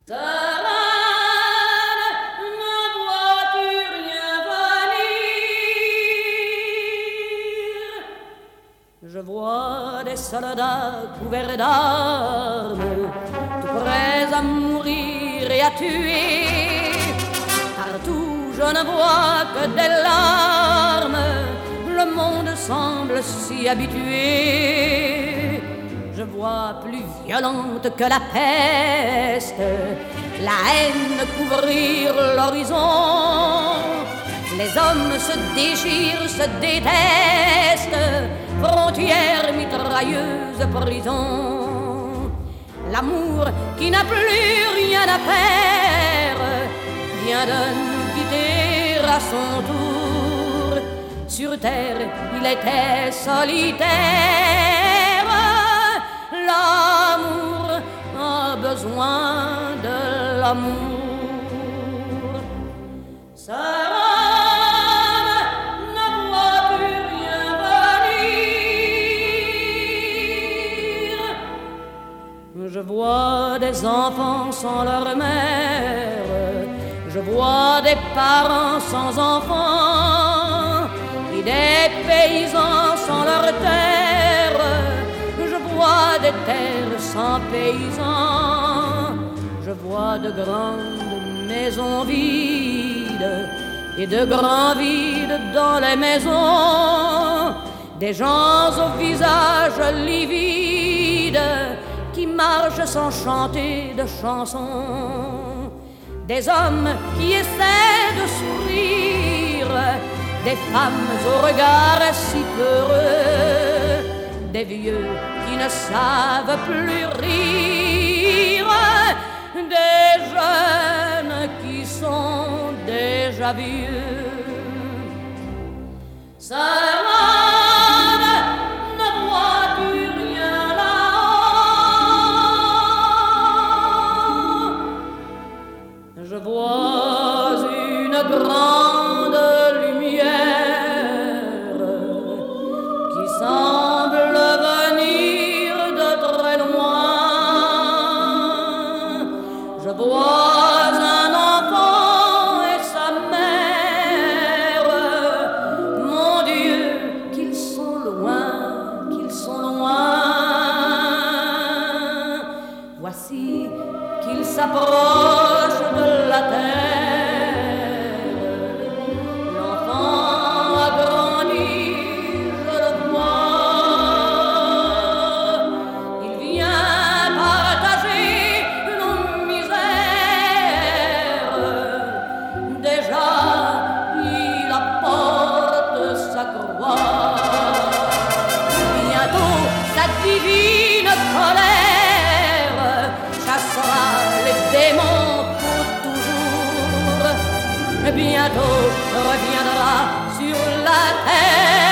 Sarane, ne vois-tu rien venir? Je vois des soldats couverts d'armes, tout prêts à mourir et à tuer. Partout je ne vois que des larmes, le monde semble s'y habituer. Je vois plus violente que la peste la haine couvrir l'horizon. Les hommes se déchirent, se détestent, frontières mitrailleuses, prison. L'amour qui n'a plus rien à perdre vient de nous quitter à son tour. Sur terre, il était solitaire. L'amour a besoin de l'amour. Sarane, ne vois-tu rien venir? Je vois des enfants sans leur mère, je vois des parents sans enfants, et des paysans sans leur terre. Je vois des terres sans paysans, je vois de grandes maisons vides et de grands vides dans les maisons, des gens au visage livide qui marchent sans chanter de chansons, des hommes qui essaient de sourire, des femmes au regard si peureux, des vieux qui ne savent plus rire, des jeunes qui sont déjà vieux. Sarane, ne vois-tu rien là-haut? Je vois une grande lumière qui semble venir de très loin. Je vois un enfant et sa mère. Mon Dieu, qu'ils sont loin, qu'ils sont loin. Voici qu'ils s'approchent de la terre. L'enfant a grandi, je le vois. Il vient partager nos misères. Déjà, il apporte sa croix. Bientôt, sa divine colère chassera les démons pour toujours. Bientôt reviendra sur la terre